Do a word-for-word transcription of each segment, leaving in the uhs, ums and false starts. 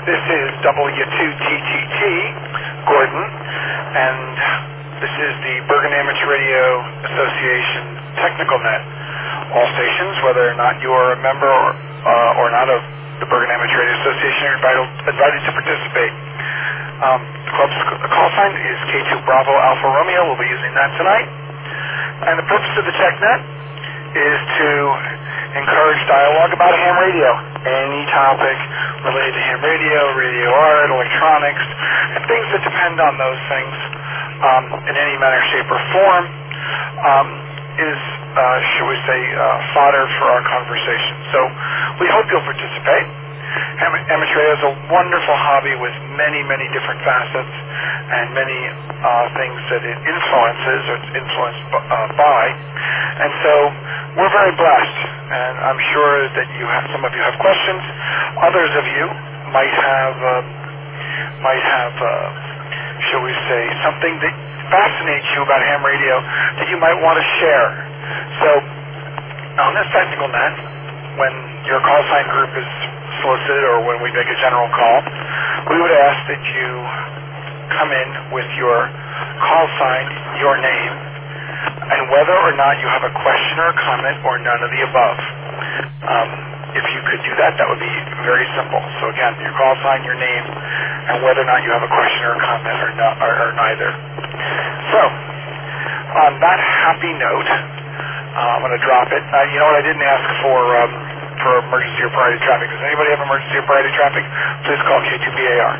This is W two T T T, Gordon, and this is the Bergen Amateur Radio Association Technical Net. All stations, whether or not you are a member or, uh, or not of the Bergen Amateur Radio Association, are invited, invited to participate. Um, the club's call sign is K two Bravo Alpha Romeo. We'll be using that tonight. And the purpose of the TechNet is to encourage dialogue about ham radio. Any topic related to ham radio, radio art, electronics, and things that depend on those things um, in any manner, shape, or form um, is, uh, shall we say, uh, fodder for our conversation. So we hope you'll participate. Am Amateur radio is a wonderful hobby with many, many different facets and many uh, things that it influences or it's influenced b uh, by. And so we're very blessed, and I'm sure that you have, some of you have questions. Others of you might have, uh, might have, uh, shall we say, something that fascinates you about ham radio that you might want to share. So on this technical net, when your call sign group is solicited or when we make a general call, we would ask that you come in with your call sign, your name, and whether or not you have a question or a comment or none of the above. Um, if you could do that, that would be very simple. So again, your call sign, your name, and whether or not you have a question or a comment or, no, or, or neither. So, on that happy note, uh, I'm going to drop it. Uh, you know what, I didn't ask for um, for emergency or priority traffic. Does anybody have emergency or priority traffic? Please call K two B A R.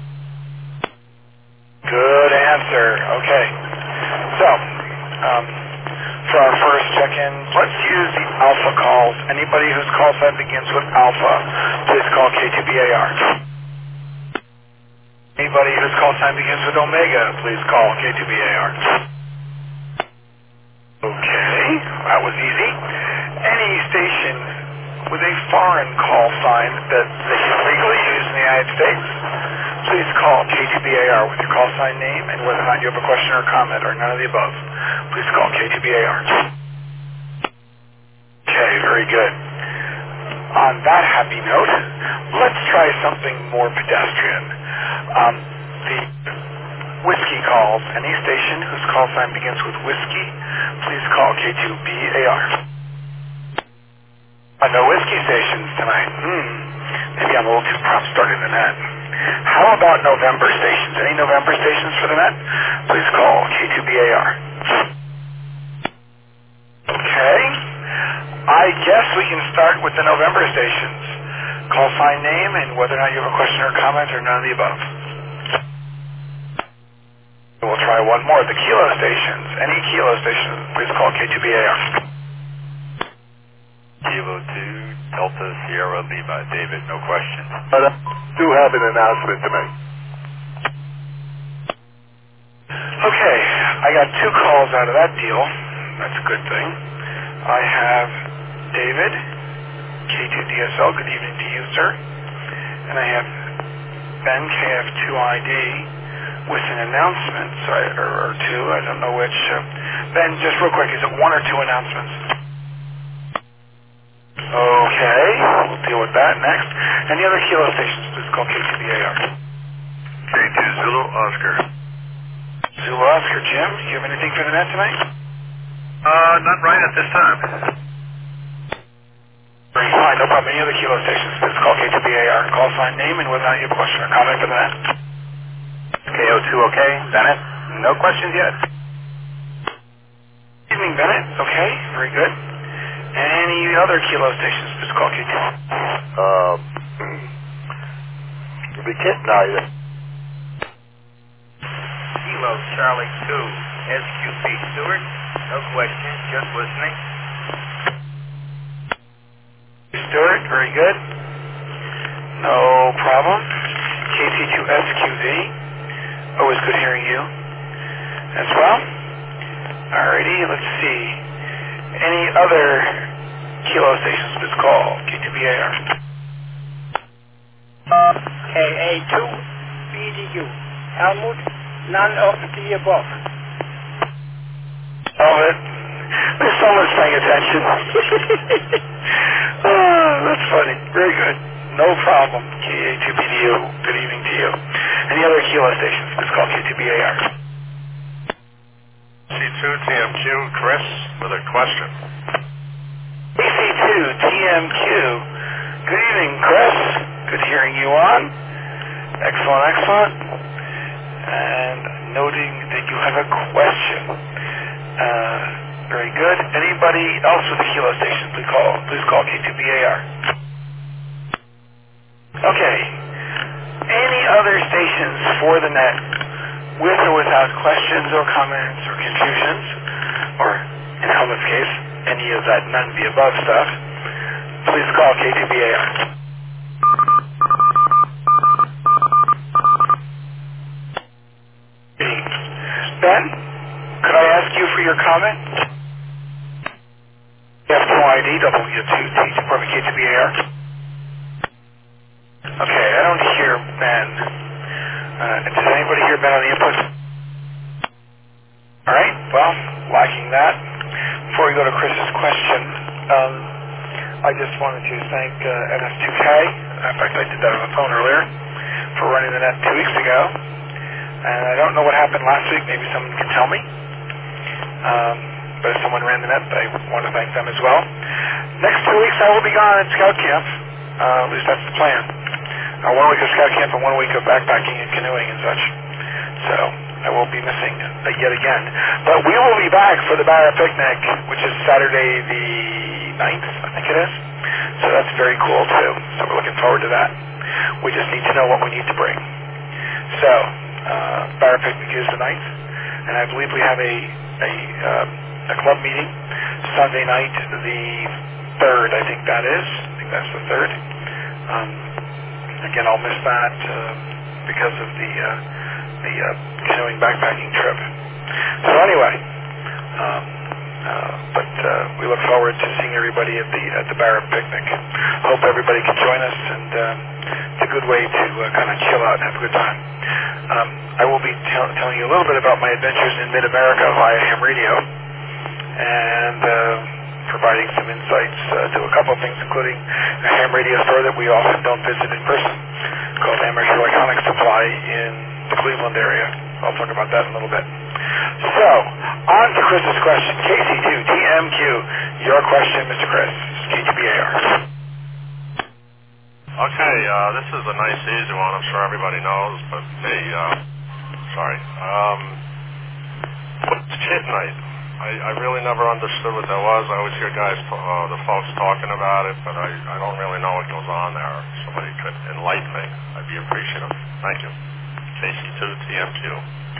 Good answer. Okay. So, um, for our first check-in, let's use the alpha calls. Anybody whose call sign begins with alpha, please call K two B A R. Anybody whose call sign begins with omega, please call K two B A R. Okay, that was easy. Any station with a foreign call sign that they can legally use in the United States, please call K two B A R with your call sign name and whether or not you have a question or a comment or none of the above. Please call K two B A R. Okay, very good. On that happy note, let's try something more pedestrian. Um, the whiskey calls. Any station whose call sign begins with whiskey, please call K two B A R. Uh, no whiskey stations tonight. Hmm. Maybe I'm a little too prompt starting the net. How about November stations? Any November stations for the net? Please call K two B A R. Okay. I guess we can start with the November stations. Call sign name and whether or not you have a question or a comment or none of the above. We'll try one more. The kilo stations. Any kilo stations, please call K two B A R. Kilo two, Delta Sierra Lima. David, no questions. But I do have an announcement to make. Okay, I got two calls out of that deal. That's a good thing. I have David, K two D S L. Good evening to you, sir. And I have Ben, K F two I D, with an announcement, so I, or, or two, I don't know which. Uh, Ben, just real quick, is it one or two announcements? Okay, we'll deal with that next. Any other kilo stations, please call K two B A R. K two Zulu Oscar. Zulu Oscar. Jim, you have anything for the net tonight? Uh, not right at this time. Very fine, no problem. Any other kilo stations, please call K two B A R. Call sign name and whether or not you have a question or comment for the net. K O two okay? Bennett? No questions yet. Evening, Bennett. Okay, very good. Any other kilo stations, please call K two. Um, we can't now yet. Kilo Charlie two, S Q P Stewart. No questions, just listening. Stewart, very good. No problem. K C two S Q V. Always good hearing you as well. Alrighty, let's see. Any other kilo stations, please call K two B A R. K A two B D U. Helmut, none of the above. Oh, it, there's someone's paying attention. Oh, that's funny. Very good. No problem. K A two B D U, good evening to you. Any other Kilo stations? Please call K two B A R. C two T M Q, Chris, with a question. A C two T M Q, good evening, Chris. Good hearing you on. Excellent, excellent. And noting that you have a question. Uh, very good. Anybody else with a Kilo station, please call, please call K two B A R. Okay. Any other stations for the net, with or without questions or comments or confusions, or in Helmut's case, any of that none of the above stuff, please call K two B A R. Ben, could I ask you for your comment? F two I D W two T Department K two B A R. Okay, I don't hear Ben. Uh, does anybody hear Ben on the input? All right, well, lacking that. Before we go to Chris's question, um, I just wanted to thank uh, N S two K. In fact, I did that on the phone earlier, for running the net two weeks ago. And I don't know what happened last week. Maybe someone can tell me. Um, but if someone ran the net, I want to thank them as well. Next two weeks, I will be gone at Scout Camp. Uh, at least that's the plan. Uh, one week of Scout Camp and one week of backpacking and canoeing and such. So I will be missing uh, yet again. But we will be back for the Barra Picnic, which is Saturday the ninth, I think it is. So that's very cool too. So we're looking forward to that. We just need to know what we need to bring. So uh, Barra Picnic is the ninth, and I believe we have a a, uh, a club meeting Sunday night, the third. I think that is. I think that's the third. Um, Again, I'll miss that uh, because of the uh, the uh, canoeing backpacking trip. So anyway, um, uh, but uh, we look forward to seeing everybody at the at the Barra Picnic. Hope everybody can join us, and uh, it's a good way to uh, kind of chill out and have a good time. Um, I will be tell- telling you a little bit about my adventures in Mid-America via ham radio, and Uh, providing some insights uh, to a couple of things, including a ham radio store that we often don't visit in person, called Amateur Electronics Supply in the Cleveland area. I'll talk about that in a little bit. So, on to Chris's question. K C two T M Q, your question, Mister Chris. K two B A R. Okay, uh, this is a nice, easy one. I'm sure everybody knows, but me, uh, sorry. Um, what's Kid Night? I, I really never understood what that was. I always hear guys, uh, the folks talking about it, but I, I don't really know what goes on there. If somebody could enlighten me, I'd be appreciative. Thank you. K C two T M Q.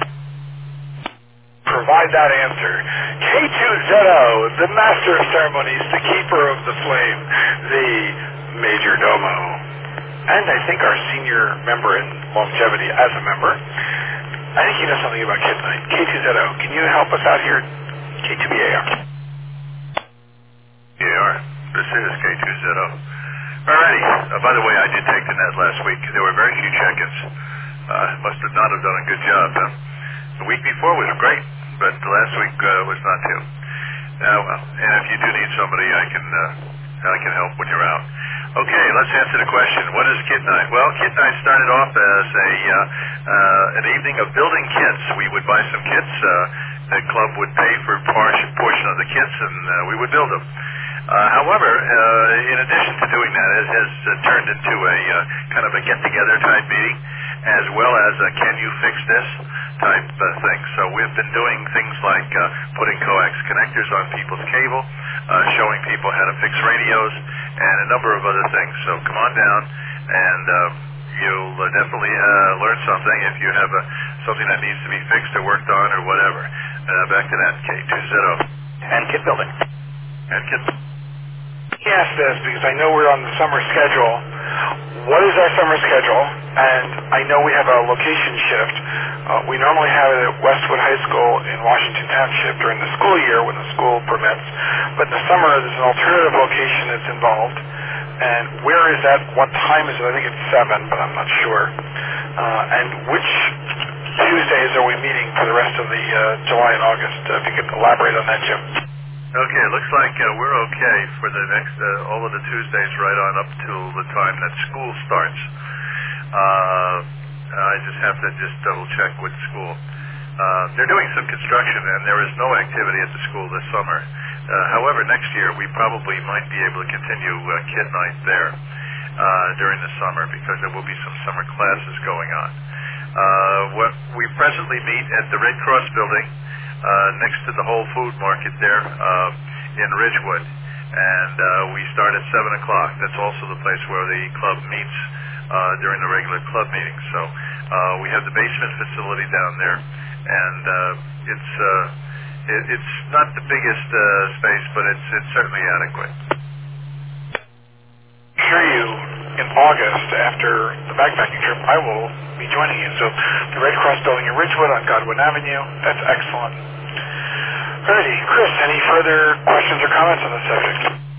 Provide that answer. K two Z O, the master of ceremonies, the keeper of the flame, the major domo, and I think our senior member in longevity as a member. I think you know something about Kid Night. K two Z O, can you help us out here? K two B A R. B A R, this is K two Z O. Alrighty, uh, by the way, I did take the net last week. There were very few check-ins. Uh, must have not have done a good job. Huh? The week before was great, but the last week uh, was not too. Now, uh, and if you do need somebody, I can uh, I can help when you're out. Okay, let's answer the question. What is Kid Night? Well, Kid Night started off as a uh, uh, an evening of building kits. We would buy some kits. Uh, the club would pay for a portion, portion of the kits, and uh, we would build them. Uh, however, uh, in addition to doing that, it has uh, turned into a uh, kind of a get-together type meeting, as well as a can you fix this type uh, thing. So we've been doing things like uh, putting coax connectors on people's cable, uh, showing people how to fix radios, and a number of other things. So come on down, and uh, you'll uh, definitely uh, learn something if you have a, something that needs to be fixed or worked on or whatever. Uh, back to that, K two Z O. And kit building. And kit Yes, this, because I know we're on the summer schedule. What is our summer schedule? And I know we have a location shift. Uh, we normally have it at Westwood High School in Washington Township during the school year when the school permits. But in the summer, there's an alternative location that's involved. And where is that? What time is it? I think it's seven, but I'm not sure. Uh, and which Tuesdays are we meeting for the rest of the uh, July and August? Uh, if you could elaborate on that, Jim. Okay, it looks like uh, we're okay for the next, uh, all of the Tuesdays right on up till the time that school starts. Uh, I just have to just double check with school. Uh, they're doing some construction and there is no activity at the school this summer. Uh, however, next year we probably might be able to continue uh, Kid Night there uh, during the summer because there will be some summer classes going on. Uh, what we presently meet at the Red Cross building uh, next to the Whole Food Market there uh, in Ridgewood, and uh, we start at seven o'clock. That's also the place where the club meets uh, during the regular club meetings. So uh, we have the basement facility down there, and uh, it's uh, it, it's not the biggest uh, space, but it's it's certainly adequate. Sure, you in August after the backpacking trip, I will be joining you. So the Red Cross building in Ridgewood on Godwin Avenue. That's excellent. Alrighty, Chris, any further questions or comments on the subject?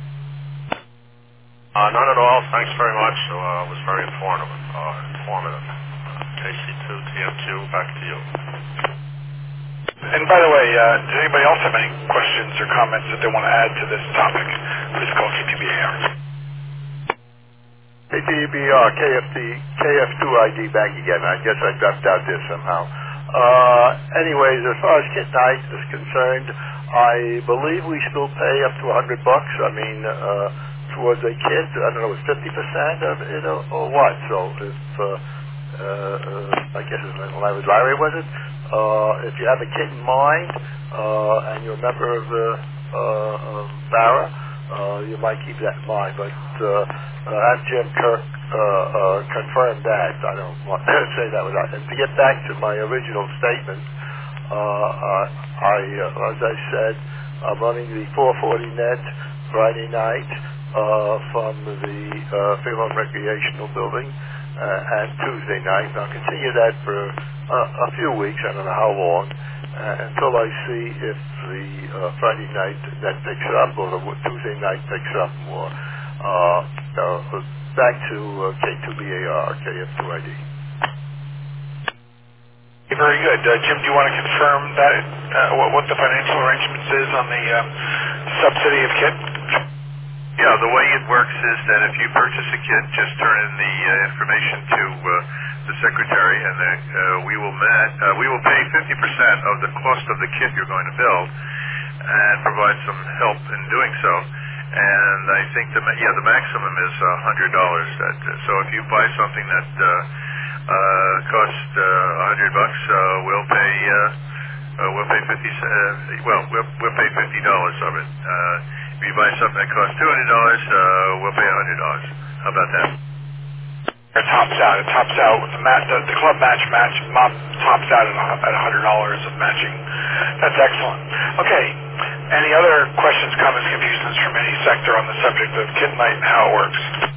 Uh, none at all. Thanks very much. So, uh, it was very informative. Uh, informative. K C two T M Q, back to you. And by the way, uh, does anybody else have any questions or comments that they want to add to this topic? Please call K T B A R. K T B A R, K F T, K F two I D back again. I guess I dropped out there somehow. Uh, anyways, as far as Kid Night is concerned, I believe we still pay up to a hundred bucks. I mean, uh, towards a kid, I don't know, it's fifty percent of it or, or what? So if, uh, uh, uh, I guess when I was Larry, was it? Uh, if you have a kid in mind, uh, and you're a member of the, uh, of Barra, uh, you might keep that in mind, but, uh, Uh, have Jim Kirk uh, uh, confirm that. I don't want to say that without. And to get back to my original statement, uh, uh, I, uh, as I said, I'm running the four forty net Friday night uh, from the uh, Fairlawn Recreational Building uh, and Tuesday night. And I'll continue that for uh, a few weeks. I don't know how long. Uh, until I see if the uh, Friday night net picks up or the Tuesday night picks up more. Uh, uh, back to uh, K two B A R, K F two I D. Very good. Uh, Jim, do you want to confirm that uh, what, what the financial arrangements is on the uh, subsidy of kit? Yeah, the way it works is that if you purchase a kit, just turn in the uh, information to uh, the secretary, and then uh, we will mat- uh, we will pay fifty percent of the cost of the kit you're going to build, and provide some help in doing so. And I think the yeah the maximum is a hundred dollars. That uh, so if you buy something that uh, uh, costs a uh, hundred bucks, uh, we'll pay uh, uh, we'll pay fifty. Uh, well, we'll we'll pay fifty dollars of it. Uh, if you buy something that costs two hundred dollars, uh, we'll pay a hundred dollars. How about that? It tops out. It tops out with the mat. The, the club match match mop tops out at at a hundred dollars of matching. That's excellent. Okay. Any other questions, comments, confusions from any sector on the subject of Kid Night and how it works?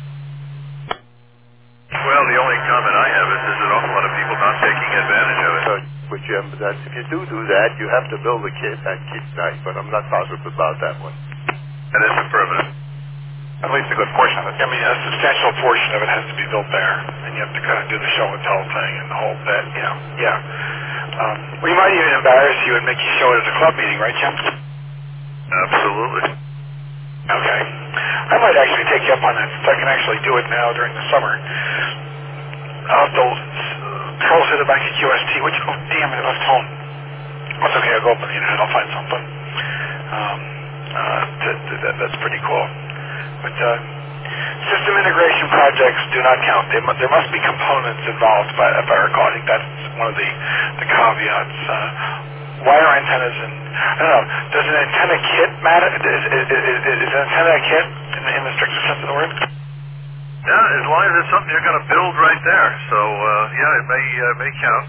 Well, the only comment I have is there's an awful lot of people not taking advantage of it. So, but Jim, that if you do do that, you have to build a kit at Kid Night, but I'm not positive about that one. That isn't permanent. At least a good portion of it. I mean, a substantial portion of it has to be built there, and you have to kind of do the show and tell thing and the whole bit. You know, yeah. Um, we might even embarrass you and make you show it at a club meeting, right, Jim? Absolutely. Okay. I might actually take you up on that since I can actually do it now during the summer. I'll have to troll through the back of Q S T, which, oh, damn it, I left home. That's okay, I'll go open the internet, I'll find something. Um, uh, to, to, that, that's pretty cool. But uh, system integration projects do not count. They mu- there must be components involved, by, if I recall. I think that's one of the, the caveats. Uh, wire antennas and, I don't know, does an antenna kit matter? Is, is, is, is an antenna a kit in the, in the strictest sense of the word? Yeah, as long as it's something you're going to build right there. So, uh, yeah, it may uh, may count.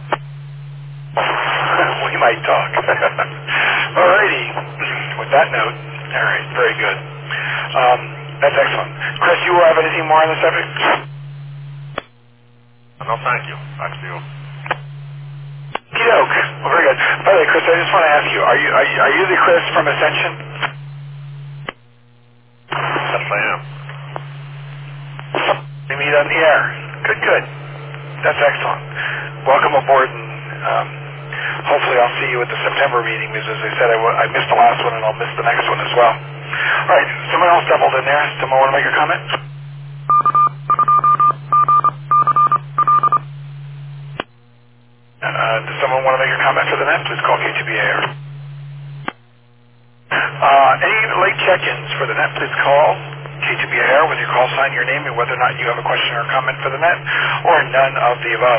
We might talk. Alrighty. With that note, alright, very good. Um, that's excellent. Chris, you have anything more on the subject? No, thank you. Back to you. Okey-doke. Well, very good. By the way, Chris, I just want to ask you, are you are you, are you the Chris from Ascension? Yes, I am. We meet on the air. Good, good. That's excellent. Welcome aboard, and um, hopefully I'll see you at the September meeting, because as I said, I, w- I missed the last one, and I'll miss the next one as well. All right, someone else doubled in there. Someone want to make a comment? Uh, does someone want to make a comment for the net? Please call K two B A R. Uh, any late check-ins for the net, please call K two B A R with your call sign, your name, and whether or not you have a question or comment for the net, or none of the above.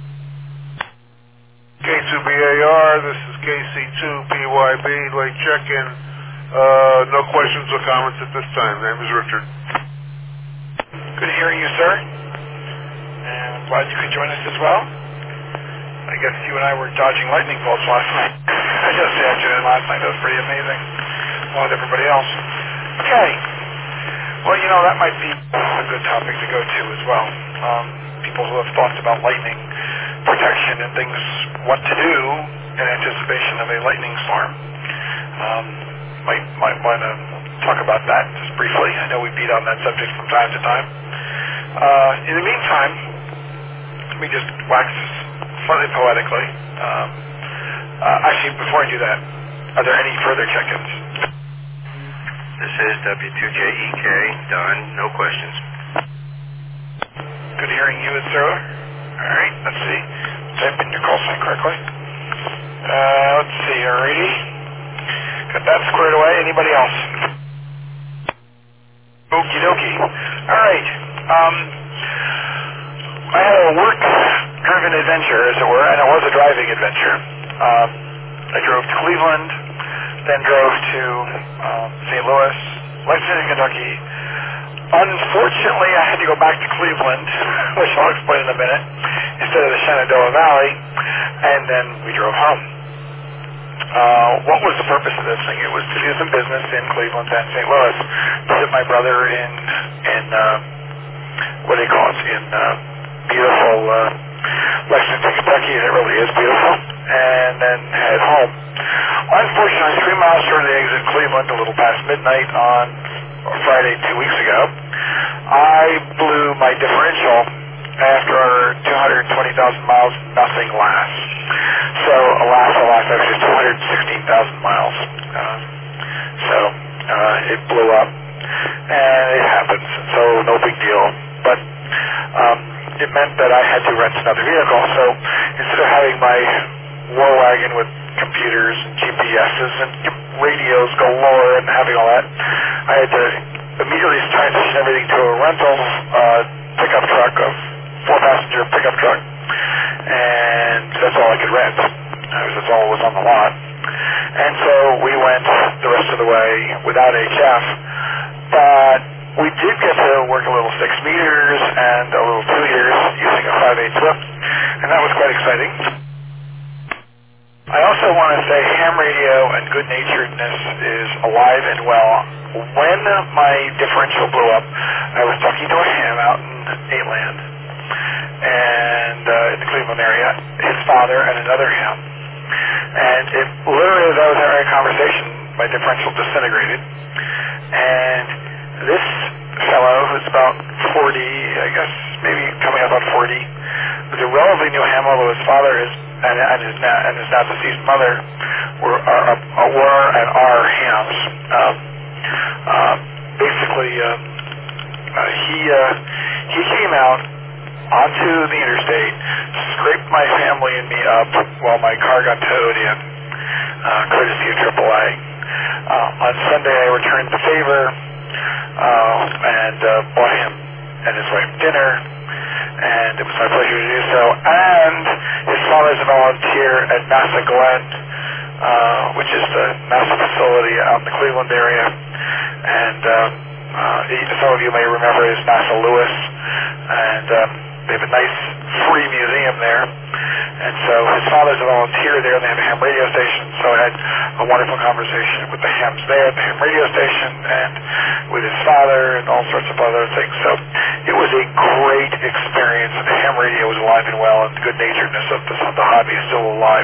K two B A R, this is K C two P Y B, late check-in. Uh, no questions or comments at this time. Name is Richard. Good hearing you, sir. And I'm glad you could join us as well. I guess you and I were dodging lightning bolts last night. I just after last night. That was pretty amazing. Along with everybody else. Okay. Well, you know, that might be a good topic to go to as well. Um, people who have thoughts about lightning protection and things, what to do in anticipation of a lightning storm. Um, might might want to talk about that just briefly. I know we beat on that subject from time to time. Uh, in the meantime, let me just wax slightly poetically. Um, uh, actually, before I do that, are there any further check-ins? This is W two J E K, done, no questions. Good hearing you, sir. All right, let's see. Type in your call sign correctly. Uh, let's see, alrighty. Got that squared away. Anybody else? Okie dokie. All right. Um, I had a work-driven adventure, as it were, and it was a driving adventure. Um, I drove to Cleveland, then drove to um, Saint Louis, Lexington, Kentucky. Unfortunately, I had to go back to Cleveland, which I'll explain in a minute, instead of the Shenandoah Valley, and then we drove home. Uh, what was the purpose of this thing? It was to do some business in Cleveland and Saint Louis, visit my brother in, in uh, what do you call it, in uh, beautiful uh, Lexington, Kentucky, and it really is beautiful, and then head home. Unfortunately, three miles short of the exit in Cleveland, a little past midnight on Friday two weeks ago, I blew my differential after two hundred twenty thousand miles, nothing lasts. So, alas, alas, actually two hundred sixteen thousand miles. Uh, so, uh, it blew up, and it happens, so no big deal. But um, it meant that I had to rent another vehicle, so instead of having my war wagon with computers and G P S's and radios galore and having all that, I had to immediately transition everything to a rental uh, pickup truck, a four-passenger pickup truck, and that's all I could rent. That's all that was on the lot. And so we went the rest of the way without H F, but we did get to work a little six meters and a little two liters using a five eighths whip, and that was quite exciting. I also want to say ham radio and good-naturedness is alive and well. When my differential blew up, I was talking to a ham out in Nateland, and uh, in the Cleveland area, his father and another ham. And it literally, as I was having a conversation, my differential disintegrated. And this fellow, who's about forty, I guess, maybe coming up on forty, was a relatively new ham, although his father is and, and his now and his now deceased mother were are, are, were and are hams. Um, uh, basically, uh, uh, he uh, he came out onto the interstate, scraped my family and me up while my car got towed in, uh, courtesy of triple A. Uh, on Sunday, I returned the favor uh, and uh, bought him and his wife dinner, and it was my pleasure to do so. And his father's a volunteer at NASA Glen, uh, which is the NASA facility out in the Cleveland area, and uh, uh, some of you may remember his NASA Lewis, and uh, they have a nice free museum there. And so his father's a volunteer there, and they have a ham radio station, so I had a wonderful conversation with the hams there at the ham radio station and with his father and all sorts of other things. So it was a great experience, and the ham radio was alive and well, and the good-naturedness of the, of the hobby is still alive.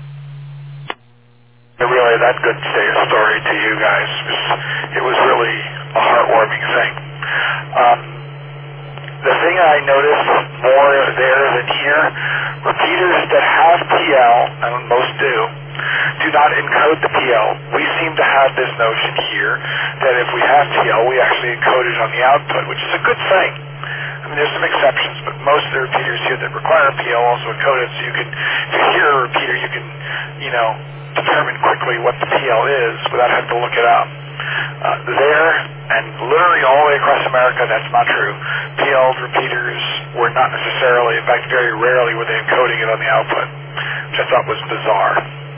I relay that good story to you guys. It was, it was really a heartwarming thing. Um, the thing I noticed more there than here, repeaters that have P L, and most do, do not encode the P L. We seem to have this notion here that if we have P L, we actually encode it on the output, which is a good thing. I mean, there's some exceptions, but most of the repeaters here that require P L also encode it, so you can, if you hear a repeater, you can, you know, determine quickly what the P L is without having to look it up. Uh, there, and literally all the way across America, that's not true. P L repeaters were not necessarily, in fact, very rarely were they encoding it on the output, which I thought was bizarre.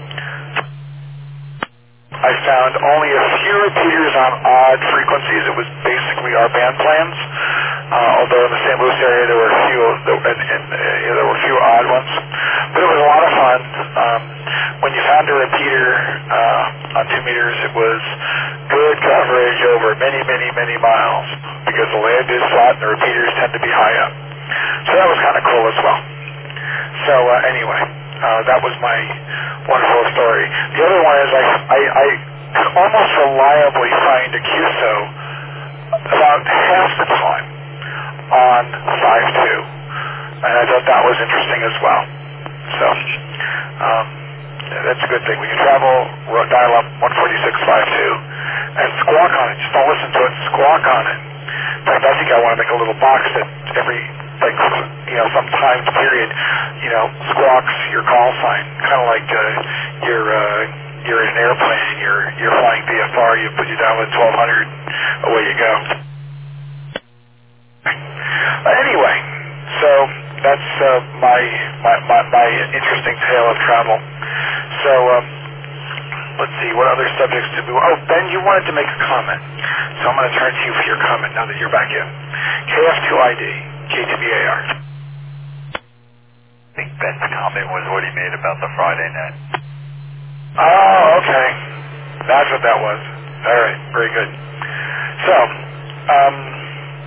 I found only a few repeaters on odd frequencies. It was basically our band plans. Uh, although in the Saint Louis area there were a few, and, and uh, there were a few odd ones, but it was a lot of fun. Um, when you found a repeater uh, on two meters, it was good coverage over many, many, many miles because the land is flat and the repeaters tend to be high up. So that was kind of cool as well. So uh, anyway, uh, that was my wonderful story. The other one is I, I, I could almost reliably find a Q S O about half the time on five two, and I thought that was interesting as well. So um, that's a good thing. We can travel, dial up one forty-six point five two, and squawk on it. Just don't listen to it, squawk on it. In fact, I think I want to make a little box that every, like, you know, some timed period, you know, squawks your call sign, kind of like uh, you're uh, you're in an airplane and you're you're flying V F R. You put you down with twelve hundred, away you go. Uh, anyway, so that's uh, my, my my my interesting tale of travel. So um, let's see, what other subjects did we? Oh, Ben, you wanted to make a comment, so I'm going to turn to you for your comment now that you're back in. K F two I D, K T B A R. I think Ben's comment was what he made about the Friday net. Oh, okay, that's what that was. All right, very good. So. Um,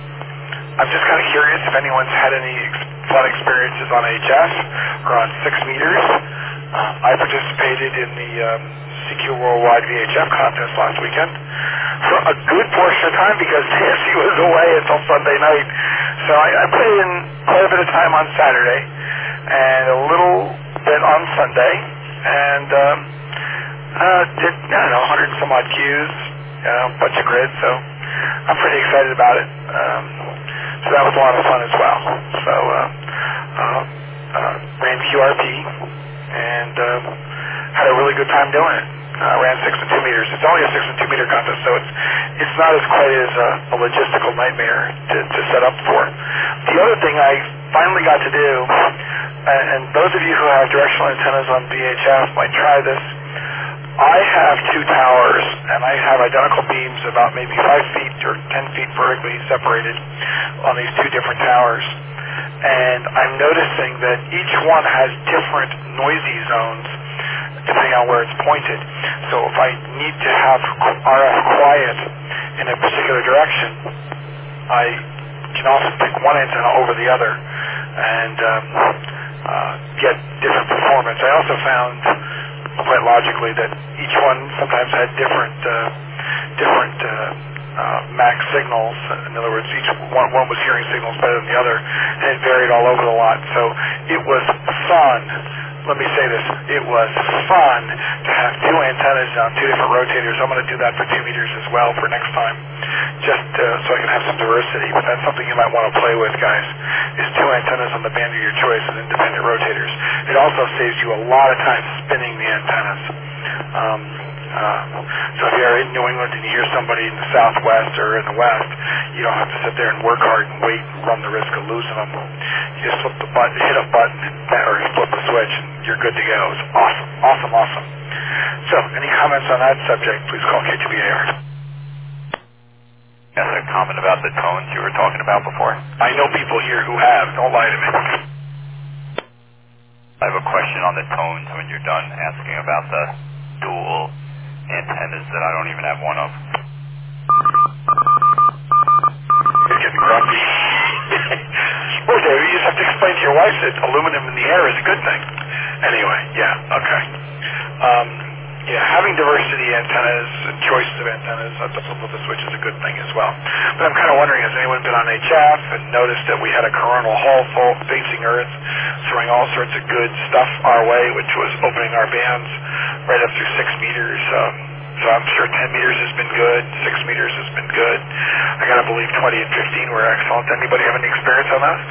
I'm just kind of curious if anyone's had any ex- fun experiences on H F or on six meters. Uh, I participated in the um, C Q Worldwide V H F contest last weekend for a good portion of time because Nancy was away until Sunday night. So I, I put in quite a bit of time on Saturday and a little bit on Sunday, and um, uh, did, I don't know, one hundred and some odd cues, you know, a bunch of grids, so I'm pretty excited about it. Um, So that was a lot of fun as well. So uh, uh, uh, ran Q R P and uh, had a really good time doing it. Uh, ran six and two meters. It's only a six and two meter contest, so it's it's not as quite as a, a logistical nightmare to, to set up for. The other thing I finally got to do, and, and those of you who have directional antennas on V H F might try this. I have two towers, and I have identical beams about maybe five feet or ten feet vertically separated on these two different towers. And I'm noticing that each one has different noisy zones depending on where it's pointed. So if I need to have R F quiet in a particular direction, I can often pick one antenna over the other and um, uh, get different performance. I also found quite logically that each one sometimes had different uh, different uh, uh, max signals. In other words, each one, one was hearing signals better than the other, and it varied all over the lot. So it was fun. Let me say this. It was fun to have two antennas on two different rotators. I'm going to do that for two meters as well for next time, just uh, so I can have some diversity. But that's something you might want to play with, guys, is two antennas on the band of your choice and independent rotators. It also saves you a lot of time spinning the antennas. Um, uh, so if you're in New England and you hear somebody in the Southwest or in the West, you don't have to sit there and work hard and wait and run the risk of losing them. You just flip the button, hit a button, or flip the switch, and you're good to go. It's awesome, awesome, awesome. So, any comments on that subject, please call K T B A R. Yes, a comment about the tones you were talking about before? I know people here who have. Don't lie to me. I have a question on the tones when you're done asking about the dual antennas that I don't even have one of. You're getting grumpy. Well, David, you just have to explain to your wife that aluminum in the air is a good thing. Anyway, yeah, okay. Um, yeah, having diversity antennas and choices of antennas at the flip of the switch is a good thing as well. But I'm kind of wondering, has anyone been on H F and noticed that we had a coronal hull full facing Earth, throwing all sorts of good stuff our way, which was opening our bands right up through six meters. Um, so I'm sure ten meters has been good, six meters has been good. I gotta believe twenty and fifteen were excellent. Anybody have any experience on that?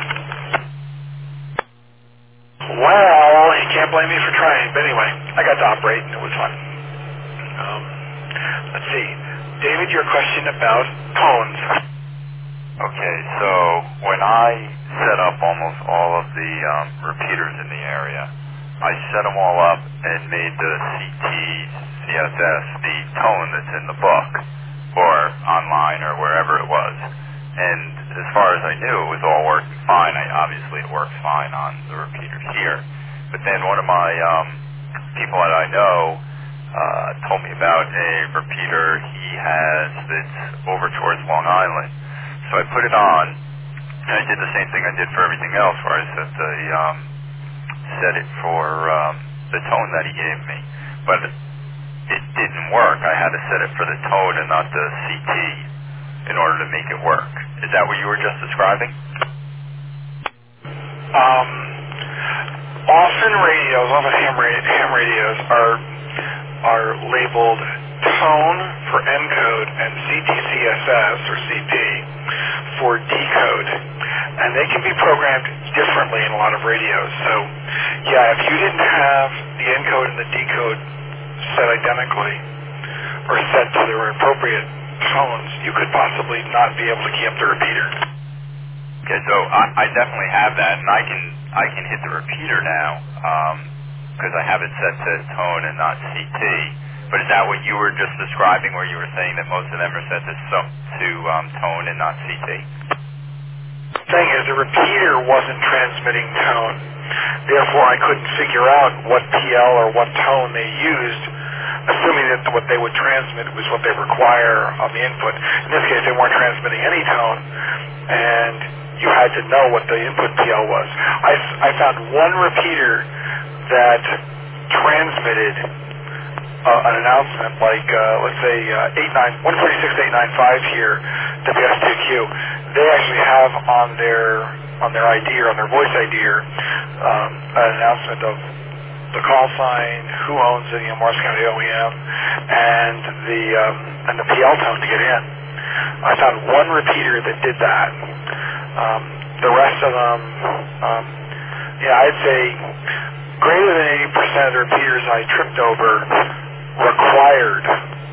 Well, you can't blame me for trying, but anyway, I got to operate and it was fun. Um, let's see. David, your question about tones. Okay, so when I set up almost all of the um, repeaters in the area, I set them all up and made the C T, C S S, the tone that's in the book, or online or wherever it was. And as far as I knew, it was all working fine. I, obviously, it works fine on the repeaters here. But then one of my um, people that I know uh, told me about a repeater he has that's over towards Long Island. So I put it on, and I did the same thing I did for everything else, where I set the um, set it for um, the tone that he gave me. But it, it didn't work. I had to set it for the tone and not the C T in order to make it work. Is that what you were just describing? Um, often radios, often ham, ra- ham radios are are labeled tone for encode and C T C S S or C P for decode, and they can be programmed differently in a lot of radios. So, yeah, if you didn't have the encode and the decode set identically or set to their appropriate tones, you could possibly not be able to key up the repeater. Okay, so I, I definitely have that, and I can I can hit the repeater now because um, I have it set to tone and not C T. But is that what you were just describing, where you were saying that most of them are set to so- to um, tone and not C T? The thing is, the repeater wasn't transmitting tone. Therefore, I couldn't figure out what P L or what tone they used, assuming that what they would transmit was what they require on the input. In this case, they weren't transmitting any tone, and you had to know what the input P L was. I, I found one repeater that transmitted uh, an announcement like, uh, let's say, uh, one forty-six eight ninety-five here, W S two Q. They actually have on their on their I D or on their voice I D or um, an announcement of the call sign, who owns it, you know, Morris County O E M, and the um, and the P L tone to get in. I found one repeater that did that. Um, the rest of them, um, yeah, I'd say greater than eighty percent of the repeaters I tripped over required,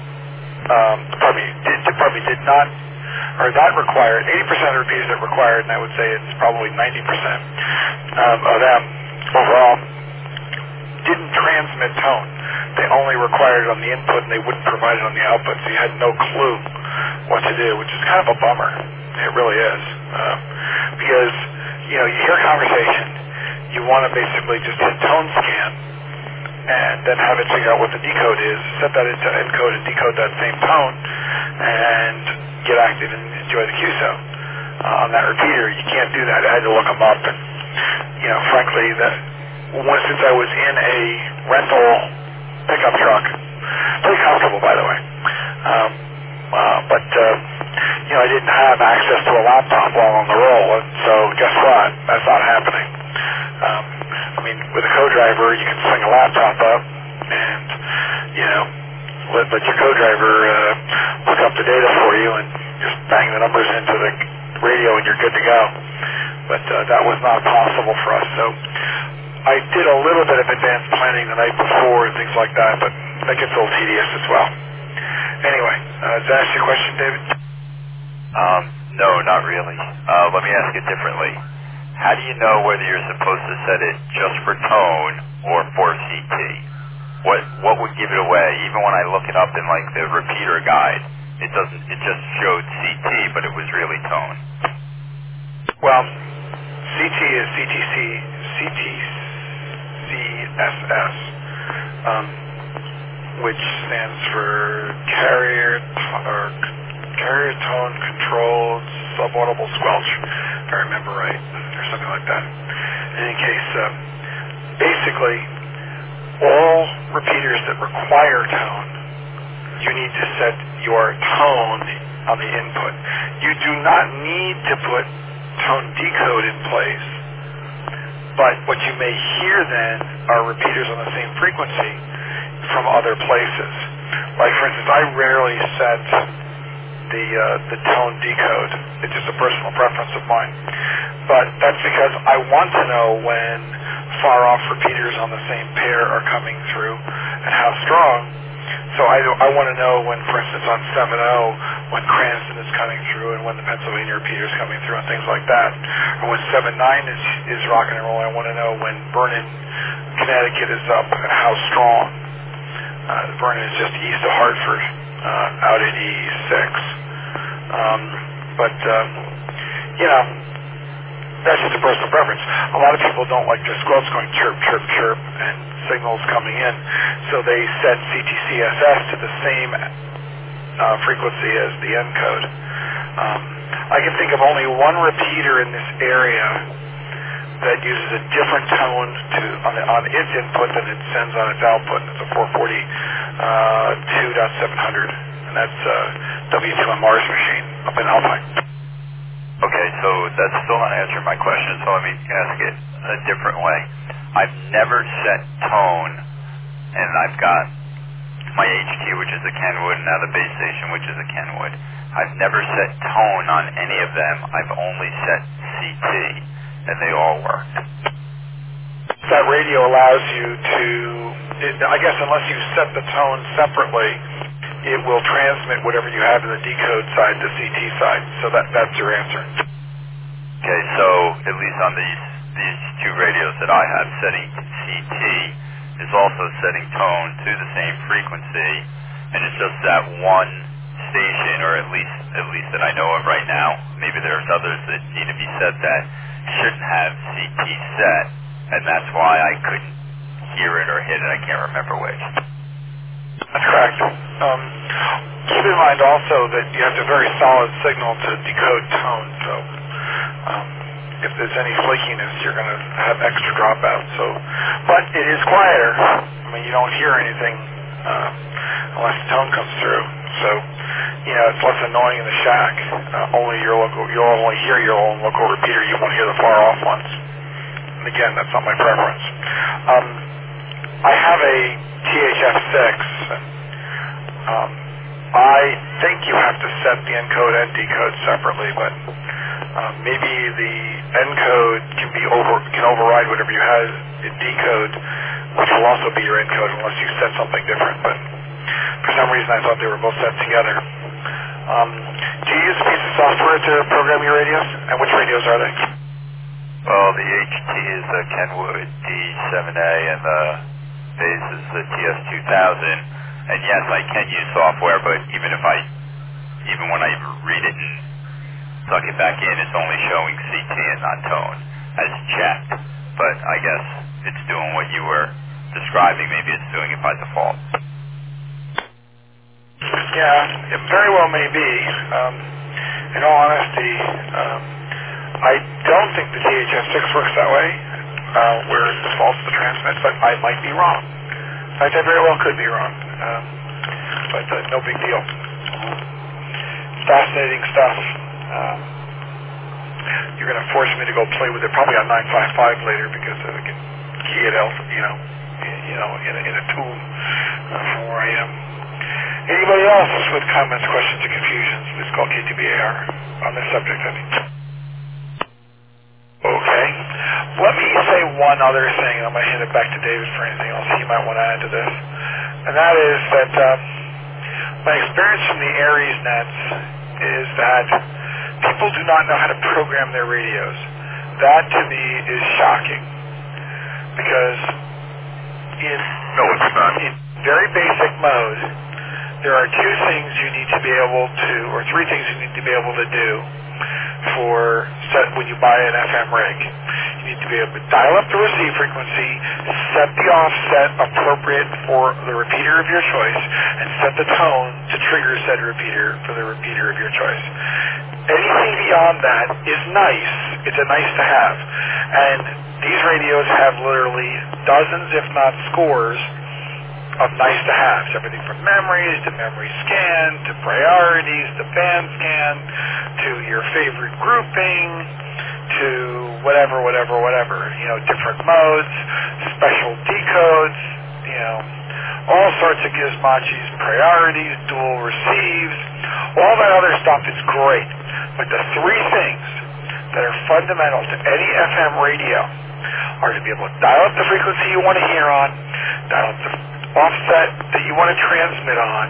um, pardon me, did, pardon me, did not, or that required, eighty percent of the repeaters that required, and I would say it's probably ninety percent um, of them overall, didn't transmit tone. They only required it on the input, and they wouldn't provide it on the output, so you had no clue what to do, which is kind of a bummer. It really is. Uh, because, you know, you hear a conversation, you want to basically just hit tone scan, and then have it figure out what the decode is, set that into encode and decode that same tone, and get active and enjoy the Q S O. Uh, on that repeater, you can't do that. I had to look them up, and, you know, frankly, that once since I was in a rental pickup truck, pretty comfortable, by the way, um, uh, but, uh, you know, I didn't have access to a laptop while on the roll, and so guess what? That's not happening. Um, I mean, with a co-driver, you can swing a laptop up and, you know, let, let your co-driver uh, look up the data for you and just bang the numbers into the radio and you're good to go. But uh, that was not possible for us. So I did a little bit of advanced planning the night before and things like that, but that gets a little tedious as well. Anyway, uh, does that answer your question, David? Um, no, not really. Uh, let me ask it differently. How do you know whether you're supposed to set it just for tone or for C T? What what would give it away? Even when I look it up in like the repeater guide, it doesn't. It just showed C T, but it was really tone. Well, C T is C T C, C T C S S, um, which stands for carrier t- or carrier tone controlled subaudible squelch, if I remember right, or something like that. In any case, um, basically, all repeaters that require tone, you need to set your tone on the input. You do not need to put tone decode in place, but what you may hear then are repeaters on the same frequency from other places. Like, for instance, I rarely set the uh, the tone decode. It's just a personal preference of mine. But that's because I want to know when far-off repeaters on the same pair are coming through and how strong. So I, I want to know when, for instance, on seven oh, when Cranston is coming through and when the Pennsylvania repeater is coming through and things like that. Or when seven nine is, is rocking and rolling, I want to know when Vernon, Connecticut is up and how strong. Uh, Vernon is just east of Hartford, uh, out in E six. Um, but, um, you know, that's just a personal preference. A lot of people don't like their squelch going chirp, chirp, chirp, and signals coming in, so they set C T C S S to the same uh, frequency as the encode. Um, I can think of only one repeater in this area that uses a different tone to on, the, on its input than it sends on its output. It's a four forty-two point seven hundred, and that's uh, W two M R's machine up in Alpine. Okay, so that's still not answering my question, so let me ask it a different way. I've never set tone, and I've got my H Q, which is a Kenwood, and now the base station, which is a Kenwood. I've never set tone on any of them. I've only set C T, and they all work. That radio allows you to, it, I guess unless you set the tone separately, it will transmit whatever you have in the decode side to C T side. So that that's your answer. Okay, so at least on these these two radios that I have, setting C T is also setting tone to the same frequency, and it's just that one station, or at least at least that I know of right now. Maybe there's others that need to be set that shouldn't have C T set, and that's why I couldn't hear it or hit it. I can't remember which. That's correct. Um, keep in mind also that you have a very solid signal to decode tone, so um, if there's any flakiness, you're going to have extra dropouts. So, but it is quieter. I mean, you don't hear anything uh, unless the tone comes through. So, you know, it's less annoying in the shack. Uh, only your local, you'll only hear your own local repeater. You won't hear the far off ones. And again, that's not my preference. Um, I have a T H F six. Um, I think you have to set the encode and decode separately, but um, maybe the encode can be over can override whatever you have in decode, which will also be your encode unless you set something different. But for some reason, I thought they were both set together. Um, do you use a piece of software to program your radios? And which radios are they? Well, the H T is the Kenwood D seven A, and the base is the T S two thousand. And yes, I can use software, but even if I, even when I read it and plug it back in, it's only showing C T and not tone as checked. But I guess it's doing what you were describing. Maybe it's doing it by default. Yeah, it very well may be. Um, in all honesty, um, I don't think the T H F six works that way, uh, where it defaults to transmit, but I might be wrong. In fact, I very well could be wrong, um, but uh, no big deal. Fascinating stuff. Um, you're going to force me to go play with it probably on nine five five later because I can key it out, you know, you know, in a, in a tune uh, from where I am. Anybody else with comments, questions, or confusions? Please call K T B A R on this subject, I mean. Okay. Let me say one other thing, and I'm going to hand it back to David for anything else he might want to add to this. And that is that um, my experience from the Aries nets is that people do not know how to program their radios. That, to me, is shocking. Because in, no, it's not. in very basic mode, there are two things you need to be able to, or three things you need to be able to do for set when you buy an F M rig. You need to be able to dial up the receive frequency, set the offset appropriate for the repeater of your choice, and set the tone to trigger said repeater for the repeater of your choice. Anything beyond that is nice. It's a nice to have. And these radios have literally dozens, if not scores, of nice to haves. Everything from memories to memory scan to priorities to band scan to your favorite grouping to whatever, whatever, whatever. You know, different modes, special decodes, you know, all sorts of gizmachis, priorities, dual receives, all that other stuff is great. But the three things that are fundamental to any F M radio are to be able to dial up the frequency you want to hear on, dial up the offset that you want to transmit on,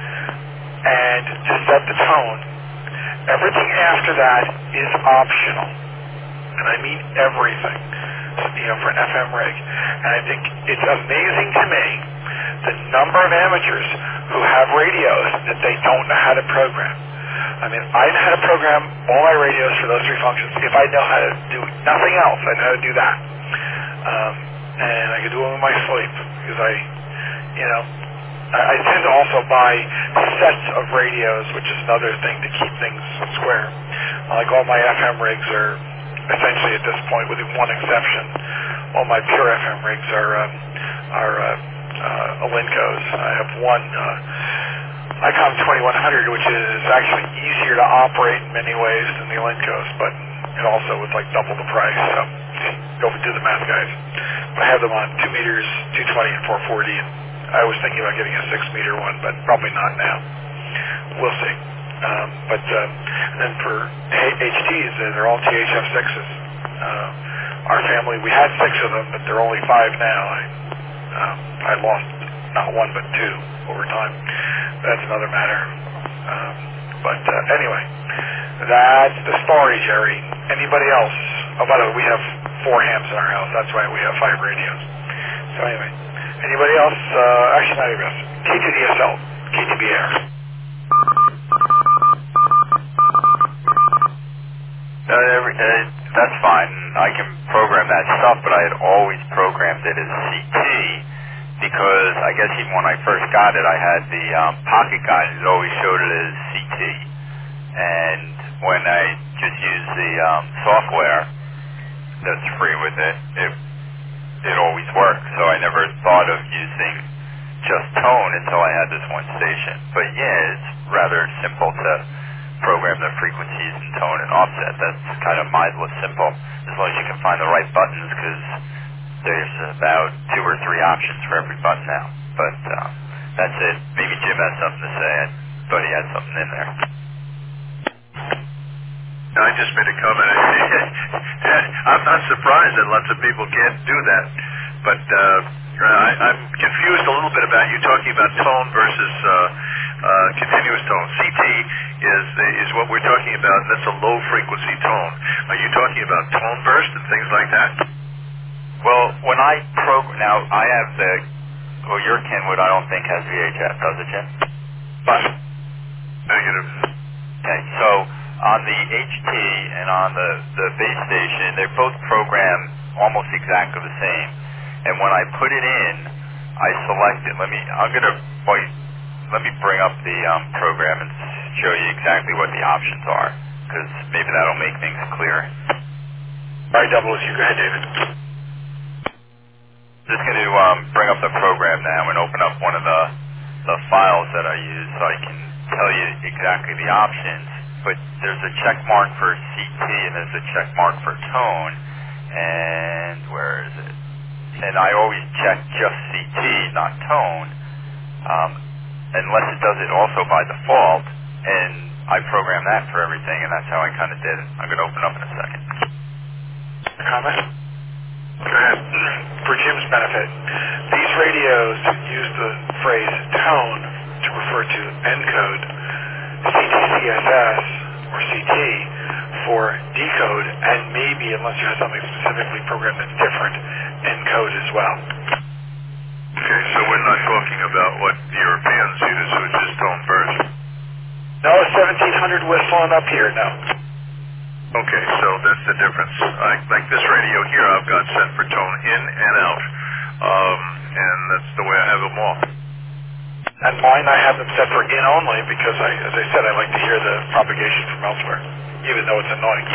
and to set the tone. Everything after that is optional. And I mean everything, you know, for an F M rig. And I think it's amazing to me the number of amateurs who have radios that they don't know how to program. I mean, I know how to program all my radios for those three functions. If I know how to do nothing else, I know how to do that. Um, and I can do it in my sleep because I, you know, I, I tend to also buy sets of radios, which is another thing to keep things square. Like all my F M rigs are essentially at this point, with one exception, all my pure F M rigs are um, are uh, uh, Alincos. I have one uh, ICOM twenty-one hundred, which is actually easier to operate in many ways than the Alincos, but it also was like double the price. So go do the math, guys. But I have them on two meters, two twenty, and four forty. And I was thinking about getting a six meter one, but probably not now. We'll see. Um, but um, and then for H Ts, they're all T H F sixes. Uh, our family, we had six of them, but they're only five now. I, um, I lost not one but two over time. That's another matter. Um, but uh, anyway, that's the story, Jerry. Anybody else? Oh, by the way, we have four hams in our house. That's why we have five radios. So anyway, anybody else? Uh, actually, not anybody else. K two D S L, K two B Air. Uh, every, uh, that's fine. I can program that stuff, but I had always programmed it as C T because I guess even when I first got it, I had the um, pocket guide. It always showed it as C T. And when I just used the um, software that's free with it, it it always worked. So I never thought of using just tone until I had this one station. But yeah, it's rather simple to program the frequencies and tone and offset. That's kind of mindless simple, as long as you can find the right buttons, because there's about two or three options for every button now. But uh, that's it. Maybe Jim has something to say. I thought he had something in there. No, I just made a comment. I'm not surprised that lots of people can't do that, but uh, I, I'm confused a little bit about you talking about tone versus uh, uh, continuous tone. C T is is what we're talking about. That's a low frequency tone. Are you talking about tone burst and things like that? Well, when I program now, I have the well, your Kenwood I don't think has V H F, does it, Jim? But negative. Okay, so on the H T and on the the base station, they're both programmed almost exactly the same. And when I put it in, I select it. Let me. I'm gonna wait. Let me bring up the um, program and show you exactly what the options are, because maybe that'll make things clear. All right, double with you. Go ahead, David. Just going to um, bring up the program now and open up one of the the files that I use so I can tell you exactly the options. But there's a check mark for C T and there's a check mark for tone. And where is it? And I always check just C T, not tone, um, unless it does it also by default. And I program that for everything, and that's how I kind of did it. I'm going to open up in a second. Comment? Go ahead. For Jim's benefit, these radios use the phrase tone to refer to encode, C T C S S or C T for decode, and maybe, unless you have something specifically programmed that's different, encode as well. Okay, so we're not talking about what Europeans use, which is tone burst. No, seventeen hundred whistling up here, no. Okay, so that's the difference. Like, like this radio here, I've got set for tone in and out, um, and that's the way I have them all. And mine, I have them set for in only because, I, as I said, I like to hear the propagation from elsewhere, even though it's annoying.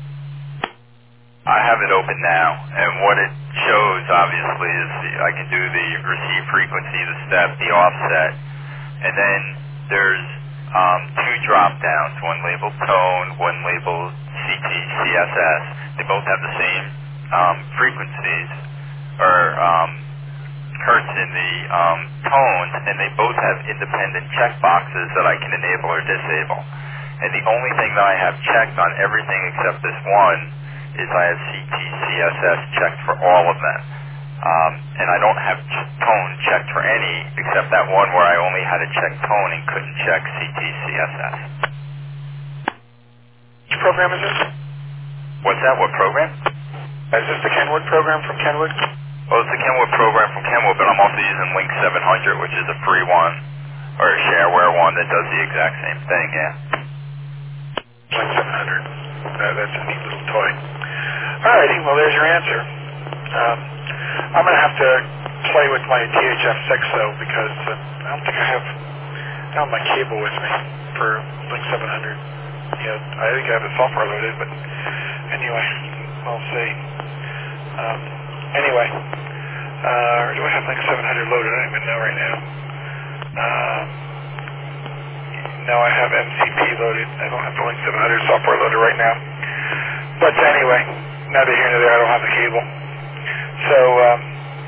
I have it open now, and what it shows, obviously, is the, I can do the receive frequency, the step, the offset, and then there's um, two drop-downs, one labeled tone, one labeled C T C S S. They both have the same um, frequencies, or um, hertz in the um, tones, and they both have independent checkboxes that I can enable or disable. And the only thing that I have checked on everything except this one is I have C T C S S checked for all of them. Um, and I don't have ch- tone checked for any except that one where I only had to check tone and couldn't check C T C S S. Which program is this? What's that? What program? Is this the Kenwood program from Kenwood? Well, it's the Kenwood program from Kenwood, but I'm also using Link seven hundred, which is a free one, or a shareware one that does the exact same thing, yeah. Link seven hundred. Uh, that's a neat little toy. Alrighty, well there's your answer. Um, I'm going to have to play with my T H F six though, because uh, I don't think I have, I don't have my cable with me for Link seven hundred. Yeah, I think I have the software loaded, but anyway, we'll see. Um, anyway, uh, do I have Link seven hundred loaded? I don't even know right now. Um, no, I have M C P loaded. I don't have the Link seven hundred software loaded right now. But anyway, neither here nor there, I don't have the cable. So, um,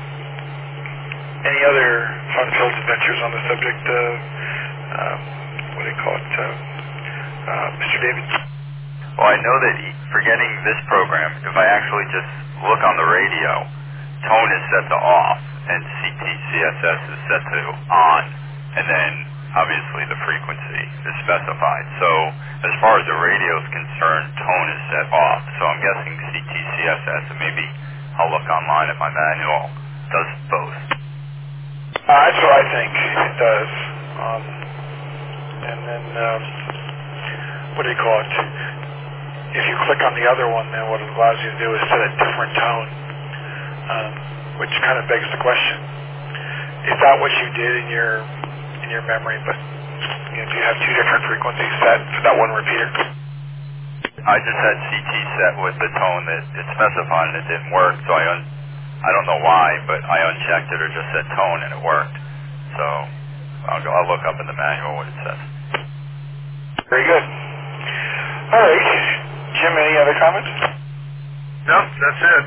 any other fun-filled adventures on the subject, uh, um, what do you call it, uh, uh, Mister David? Well, I know that for getting this program, if I actually just look on the radio, tone is set to off, and C T C S S is set to on, and then obviously the frequency is specified. So as far as the radio is concerned, tone is set off. So I'm guessing C T C S S, and maybe I'll look online at my manual, does both. Uh, that's what I think it does. Um, and then, um, what do you call it? If you click on the other one, then what it allows you to do is set a different tone, um, which kind of begs the question: is that what you did in your in your memory? But you know, do you have two different frequencies set for that one repeater? I just had C T set with the tone that it specified, and it didn't work. So I un I don't know why, but I unchecked it or just said tone, and it worked. So I'll go. I'll look up in the manual what it says. Very good. All right, Jim. Any other comments? No, that's it.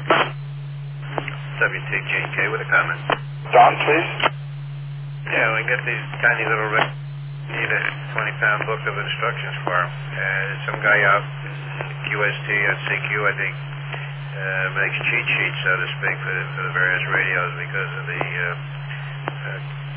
W T J K with a comment. Don, please. Yeah, we get these tiny little red. Need a twenty pound book of instructions for them. Uh, some guy out Q S T at C Q, I think, uh, makes cheat sheets, so to speak, for the, for the various radios because of the uh, uh,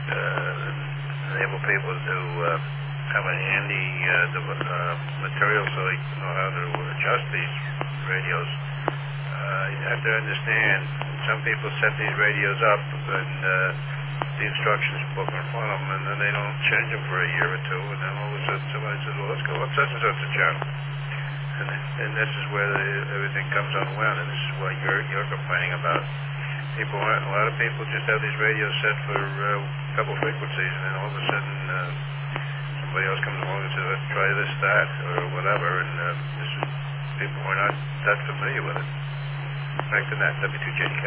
uh, enable people to uh, have a handy uh, the, uh, material so they know how to adjust these radios. Uh, you have to understand, some people set these radios up and uh, the instructions book in front of them, and then they don't change them for a year or two, and then all of a sudden somebody says, well, let's go on such and such a channel. And, and this is where the, everything comes unwound, and this is what you're, you're complaining about. People aren't, a lot of people just have these radios set for uh, a couple frequencies, and then all of a sudden uh, somebody else comes along and says, let's try this, that, or whatever, and uh, this is, people are not that familiar with it. Back to that, W two J K.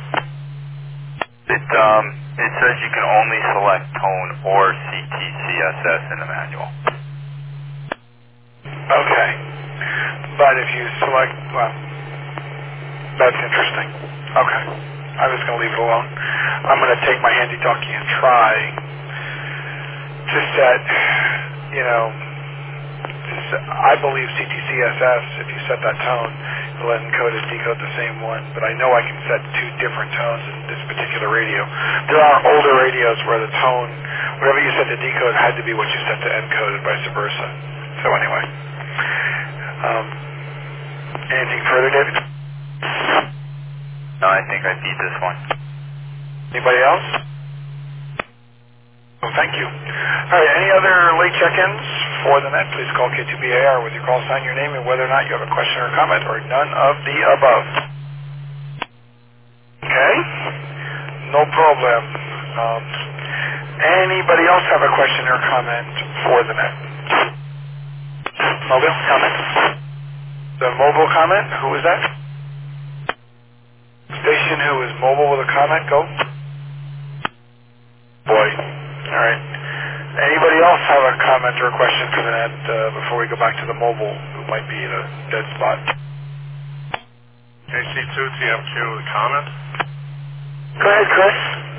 It um it says you can only select tone or C T C S S in the manual. Okay. But if you select, well, that's interesting. Okay. I'm just going to leave it alone. I'm going to take my handy talkie and try to set, you know, to set, I believe C T C S S, if you set that tone, it'll encode and decode the same one, but I know I can set two different tones in this particular radio. There are older radios where the tone, whatever you set to decode had to be what you set to encode and vice versa. So anyway. Um, anything further, David? No, I think I beat this one. Anybody else? Well, thank you. All right, any other late check-ins for the net? Please call K two B A R with your call sign, your name, and whether or not you have a question or comment, or none of the above. Okay? No problem. Um, anybody else have a question or comment for the net? Mobile comment? The mobile comment? Who is that? Station who is mobile with a comment? Go. Boy. All right. Anybody else have a comment or a question for the net uh, before we go back to the mobile who might be in a dead spot? K C two T M Q with a comment? Go ahead, Chris.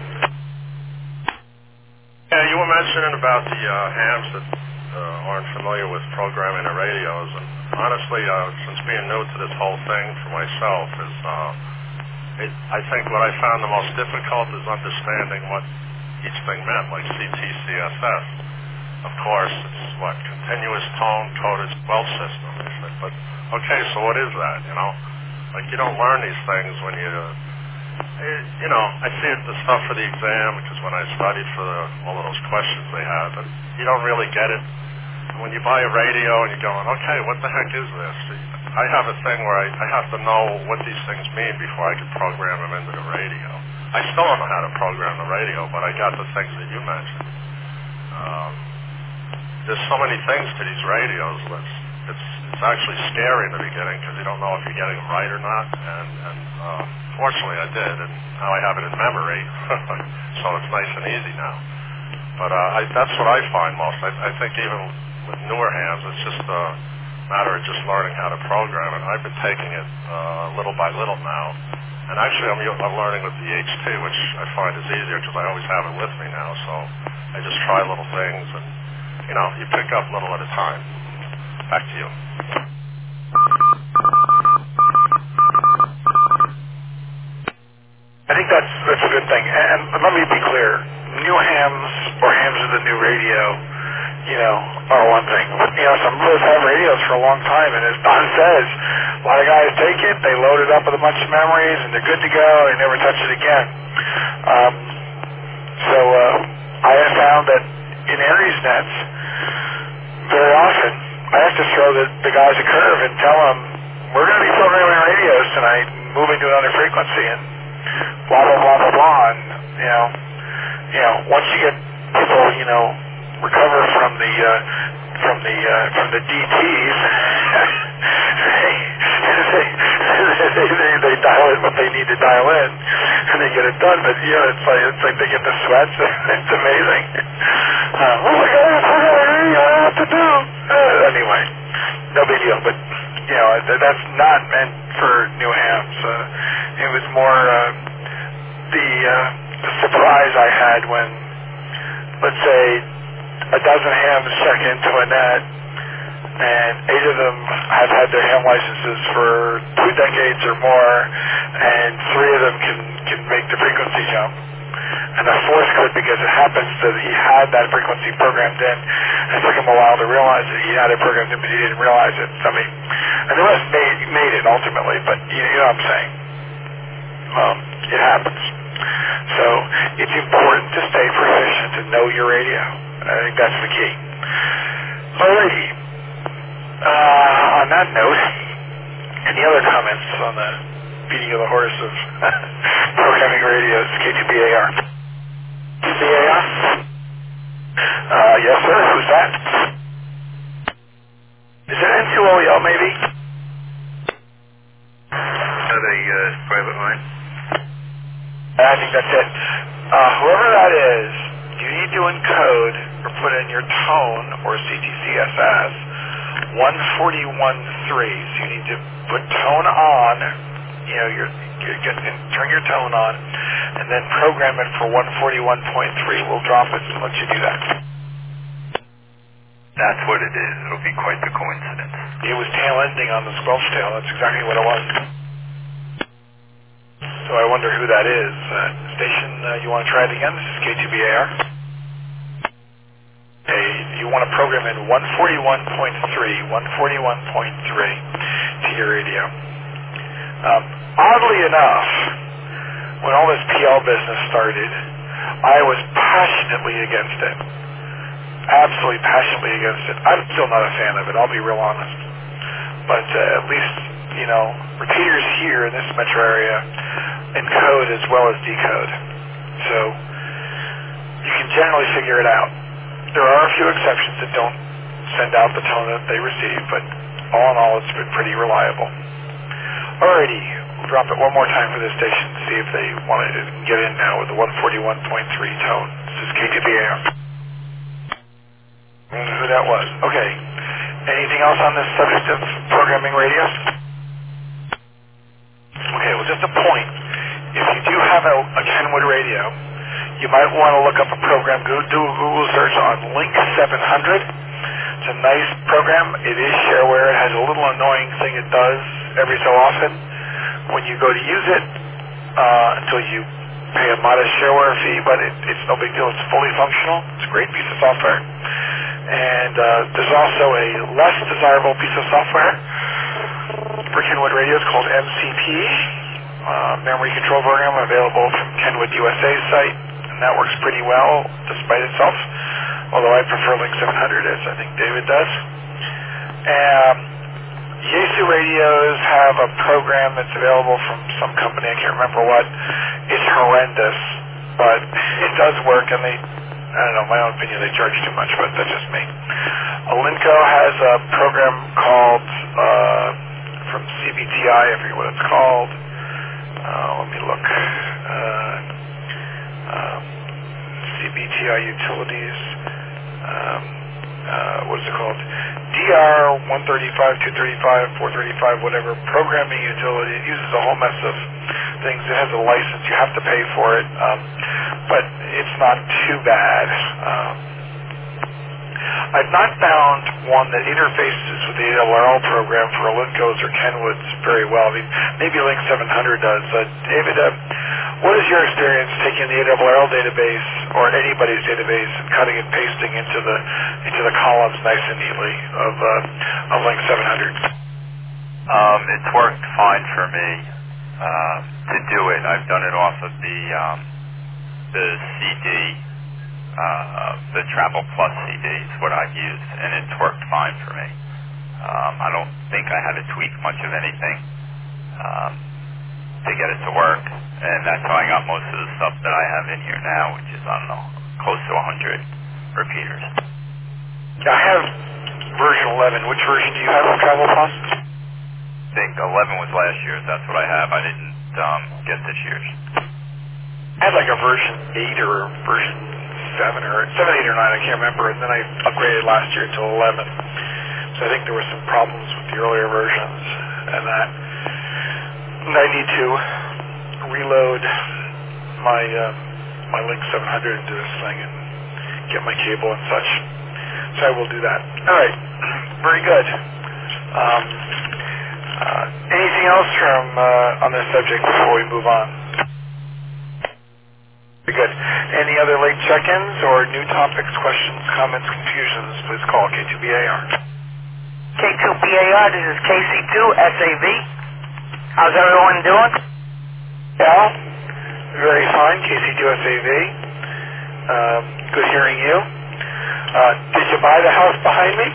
Yeah, you were mentioning about the uh, hams that uh, aren't familiar with programming the radios, and honestly, uh, since being new to this whole thing for myself, is uh, it, I think what I found the most difficult is understanding what each thing meant, like C T C S S. Of course, it's what, continuous tone coded well system. But okay, so what is that? You know, like you don't learn these things when you, uh, you know, I see it the stuff for the exam because when I studied for the, all of those questions they had, but you don't really get it. When you buy a radio and you're going, okay, what the heck is this? I have a thing where I, I have to know what these things mean before I can program them into the radio. I still don't know how to program the radio, but I got the things that you mentioned. Um, there's so many things to these radios. It's, it's, it's actually scary in the beginning because you don't know if you're getting them right or not. And, and uh, fortunately I did, and now I have it in memory, so it's nice and easy now. But uh, I, that's what I find most. I, I think even with newer hams, it's just a matter of just learning how to program it. I've been taking it uh, little by little now. And actually, I'm, I'm learning with the H T, which I find is easier because I always have it with me now. So I just try little things, and you know, you pick up little at a time. Back to you. I think that's that's a good thing. And let me be clear: new hams or hams with a new radio, you know, are one thing. You know, some of us have radios for a long time, and as Don says, a lot of guys take it, they load it up with a bunch of memories, and they're good to go. They never touch it again. Um, so uh, I have found that in Aries nets, very often I have to throw the, the guys a curve and tell them we're going to be programming radios tonight, moving to another frequency, and blah blah blah blah blah. And you know, you know, once you get people, you know, recover from the uh, from the uh, from the D Ts, they, they, they, they, they dial in what they need to dial in, and they get it done. But you know, it's like it's like they get the sweats. It's amazing. Uh, oh my God, I forgot what I have to do. Uh, anyway, no big deal. But you know, that's not meant for new hams. Uh, it was more uh, the, uh, the surprise I had when, let's say, a dozen hams check into a net, and eight of them have had their ham licenses for two decades or more, and three of them can, can make the frequency jump. And the fourth could because it happens that he had that frequency programmed in. It took him a while to realize that he had it programmed in, but he didn't realize it. I mean, and the rest made, made it ultimately, but you, you know what I'm saying. Um, it happens. So it's important to stay proficient and know your radio. I think that's the key. Alrighty. Uh, on that note, any other comments on the beating of the horse of programming radios, K two B A R? B A R? Uh, yes, sir. Who's that? Is it N two O E L, maybe? Are they uh, private line? I think that's it. Uh, whoever that is, you need to encode or put in your tone or C T C S S one forty-one point three. So you need to put tone on, you know, your, your, get, turn your tone on, and then program it for one forty-one point three. We'll drop it and let you do that. That's what it is. It'll be quite the coincidence. It was tail ending on the squelch tail. That's exactly what it was. So I wonder who that is. Uh, station, uh, you want to try it again? This is K two B A R. Okay, you want to program in one forty-one point three, one forty-one point three to your radio. Um, oddly enough, when all this P L business started, I was passionately against it. Absolutely passionately against it. I'm still not a fan of it, I'll be real honest. But uh, at least, you know, repeaters here in this metro area encode as well as decode. So you can generally figure it out. There are a few exceptions that don't send out the tone that they receive, but all in all, it's been pretty reliable. Alrighty, we'll drop it one more time for this station to see if they want to get in now with the one forty-one point three tone. This is K T B A R. I don't know who that was. Okay. Anything else on this subject of programming radios? Okay, well, just a point. If you do have a, a Kenwood radio, you might want to look up a program, go do a Google search on Link seven hundred. It's a nice program. It is shareware. It has a little annoying thing it does every so often when you go to use it uh, until you pay a modest shareware fee, but it, it's no big deal. It's fully functional. It's a great piece of software. And uh, there's also a less desirable piece of software for Kenwood radios called M C P, uh, memory control program, available from Kenwood U S A's site, and that works pretty well despite itself, although I prefer Link seven hundred, as I think David does. Um, Yaesu radios have a program that's available from some company, I can't remember what. It's horrendous, but it does work, and they, I don't know, my own opinion, they charge too much, but that's just me. Alinco has a program called, uh, from C B T I, I forget what it's called. Uh, let me look. Uh, um, C B T I Utilities. Um, uh, what is it called? D R one thirty-five, two thirty-five, four thirty-five, whatever, programming utility. It uses a whole mess of things. It has a license. You have to pay for it. Um, but it's not too bad. Um, I've not found one that interfaces with the A W R L program for Alinco's or Kenwood's very well. I mean, maybe Link seven hundred does. Uh, David, uh, what is your experience taking the A W R L database or anybody's database and cutting and pasting into the into the columns nice and neatly of uh, of Link seven hundred? Um, it's worked fine for me uh, to do it. I've done it off of the um, the C D. Uh, the Travel Plus C D is what I've used, and it's worked fine for me. Um, I don't think I had to tweak much of anything um, to get it to work, and that's how I got most of the stuff that I have in here now, which is, I don't know, close to one hundred repeaters. I have version eleven. Which version do you have of Travel Plus? I think eleven was last year's. That's what I have. I didn't um, get this year's. I had like a version eight or version seven or seven, eight, or nine, I can't remember, and then I upgraded last year to eleven. So I think there were some problems with the earlier versions and that. And I need to reload my uh, my Link seven hundred into this thing and get my cable and such. So I will do that. All right, very good. Um, uh, anything else from uh, on this subject before we move on? Very good. Any other late check-ins or new topics, questions, comments, confusions, please call K two B A R. K two B A R, this is K C two S A V. How's everyone doing? Yeah, very fine, K C two S A V. Um, good hearing you. Uh, did you buy the house behind me?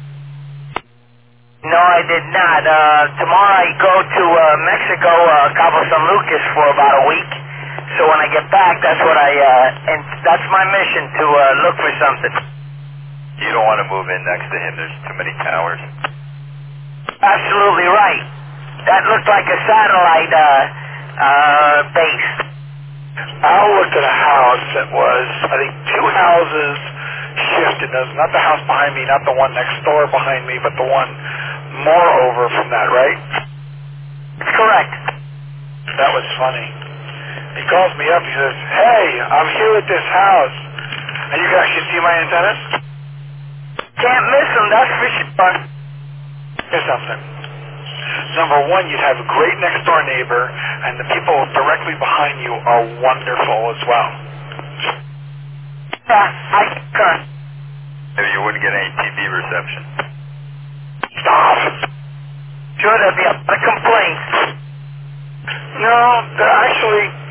No, I did not. Uh, tomorrow I go to uh, Mexico, uh, Cabo San Lucas for about a week. So when I get back, that's what I, uh, and that's my mission, to uh, look for something. You don't want to move in next to him. There's too many towers. Absolutely right. That looked like a satellite uh, uh, base. Al looked at a house that was, I think, two houses shifted. That's not the house behind me, not the one next door behind me, but the one more over from that, right? That's correct. That was funny. He calls me up, he says, hey, I'm here at this house. And you can actually see my antennas? Can't miss them, that's for sure. Here's something. Number one, you'd have a great next door neighbor, and the people directly behind you are wonderful as well. Yeah, I concur. Maybe you wouldn't get any T V reception. Stop. Sure, there'll be a lot of complaints. No, they're actually,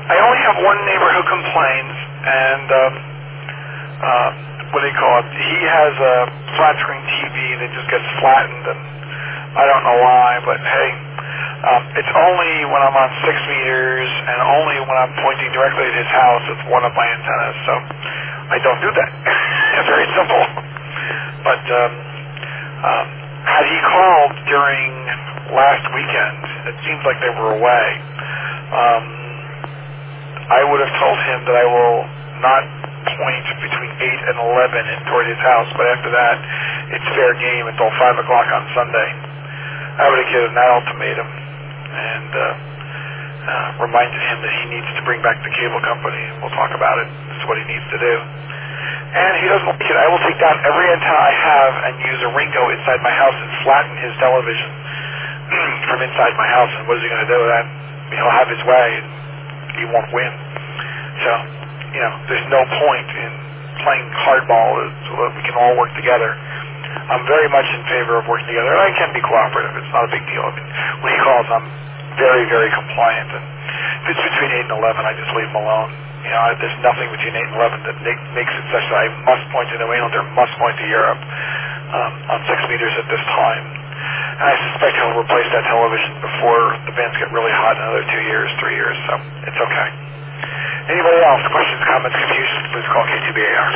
I only have one neighbor who complains, and um, uh, what do you call it? He has a flat screen T V that just gets flattened, and I don't know why, but hey, um, it's only when I'm on six meters and only when I'm pointing directly at his house with one of my antennas, so I don't do that. It's very simple. But um, um, had he called during last weekend, it seems like they were away, um, I would have told him that I will not point between eight and eleven in toward his house, but after that, it's fair game until five o'clock on Sunday. I would have given that ultimatum and uh, uh, reminded him that he needs to bring back the cable company. We'll talk about it. That's what he needs to do. And he doesn't like it. I will take down every antenna I have and use a Ringo inside my house and flatten his television from inside my house. And what is he going to do with that? He'll have his way and he won't win. So, you know, there's no point in playing hardball so that we can all work together. I'm very much in favor of working together, and I can be cooperative. It's not a big deal. I mean, when he calls, I'm very, very compliant. And if it's between eight and eleven, I just leave him alone. You know, there's nothing between eight and eleven that make, makes it such that I must point to New England or must point to Europe um, on six meters at this time. And I suspect he'll replace that television before the bands get really hot in another two years, three years, so it's okay. Anybody else? Questions, comments, confusions, please call K two B A R.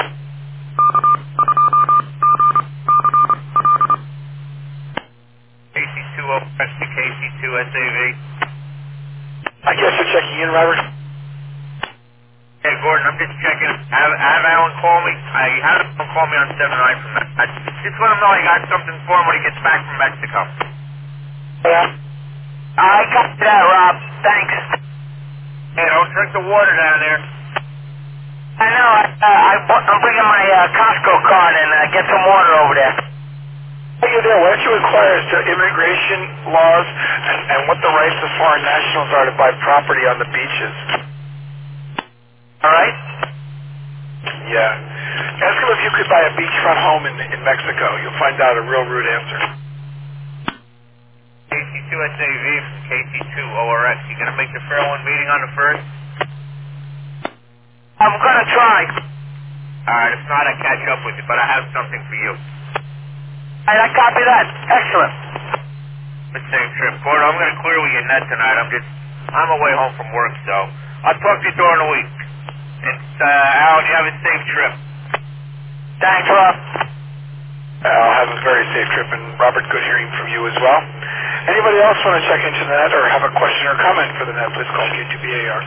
K C two O S to K C two S A V. I guess you're checking in, Robert? Hey, Gordon, I'm just checking. Have, have Alan call me. I had him call me on seven nine from that. I just let him know I got something for him when he gets back from Mexico. Yeah. I got that, Rob. Thanks. Hey, don't drink the water down there. I know. I, uh, I, I'm bringing my uh, Costco card and uh, get some water over there. While you're there, why don't you inquire as to immigration laws and, and what the rights of foreign nationals are to buy property on the beaches? All right? Yeah. Ask him if you could buy a beachfront home in, in Mexico. You'll find out a real rude answer. K C two S A V from K C two O R X. You gonna make the Fairlawn meeting on the first? I'm gonna try. Alright, if not, I catch up with you, but I have something for you. And I copy that. Excellent. The same trip. Gordon, I'm gonna clear with your net tonight. I'm just, I'm away home from work, so I'll talk to you during the week. And, uh, Alan, you have a safe trip. Thanks, Rob. I'll have a very safe trip, and Robert, good hearing from you as well. Anybody else want to check into the net or have a question or comment for the net, please call K two B A R.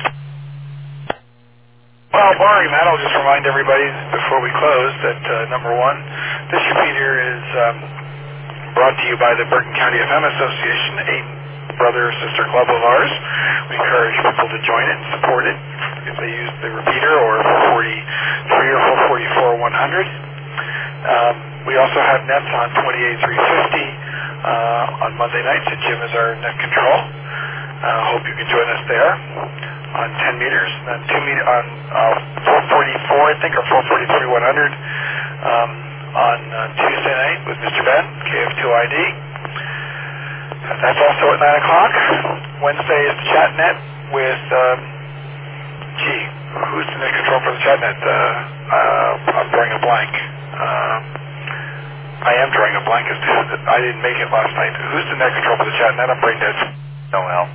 Well, barring that, I'll just remind everybody before we close that, uh, number one, this repeater is um, brought to you by the Bergen County F M Association, a brother or sister club of ours. We encourage people to join it and support it if they use the repeater or four forty-three or four forty-four one hundred. Um, we also have nets on twenty-eight three fifty uh, on Monday nights, and Jim is our net control. Uh, hope you can join us there on ten meters, and then two meter on uh, four forty-four, I think, or four forty-three one hundred um, on uh, Tuesday night with Mister Ben, K F two I D. That's also at nine o'clock. Wednesday is the chat net with, um, gee, who's the net control for the chat net? Uh, uh, I'm drawing a blank. Um, I am drawing a blank. I didn't make it last night. Who's the net control for the chat net? I'm brain dead. Noel.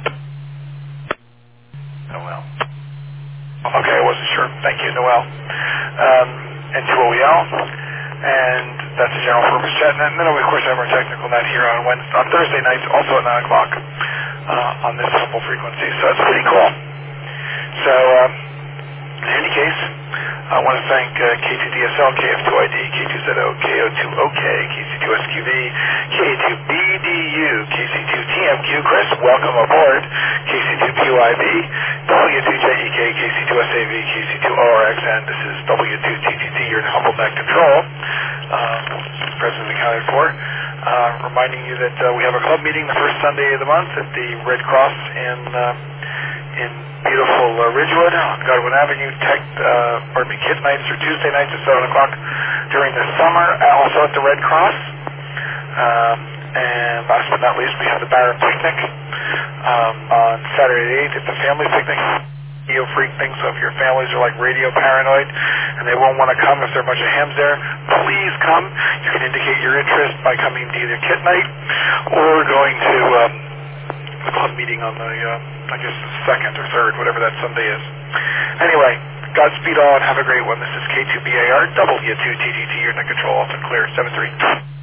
Noel. Okay, I wasn't sure. Thank you, Noel. Um, and two O E L. And that's the general purpose chat. And then, we, of course, have our technical net here on Wednesday, on Thursday nights, also at nine o'clock uh, on this simple frequency. So it's pretty cool. So, um, in any case, I want to thank uh, K two D S L, K F two I D, K two Z O, K O two O K, K C two S Q V, K two B D U, K C two T M Q, Chris, welcome aboard, K C two P Y B, W two J E K, K C two S A V, K C two O R X, and this is W two T T T, your humble net control, uh, presently accounted for. Uh, reminding you that uh, we have a club meeting the first Sunday of the month at the Red Cross in uh, in beautiful uh, Ridgewood on Godwin Avenue. Tech, uh, pardon me, Kid nights or Tuesday nights at seven o'clock during the summer, also at the Red Cross. Um, and last but not least, we have the Barron Picnic um, on Saturday the eighth. It's a family picnic. radio freak thing, so if your families are like radio paranoid and they won't want to come if there are a bunch of hams there, please come. You can indicate your interest by coming to either Kit Night or going to um, the club meeting on the, uh, I guess, the second or third, whatever that Sunday is. Anyway, Godspeed all and have a great one. This is K two B A R, W two T T T, you're in the control, off and clear, seven three.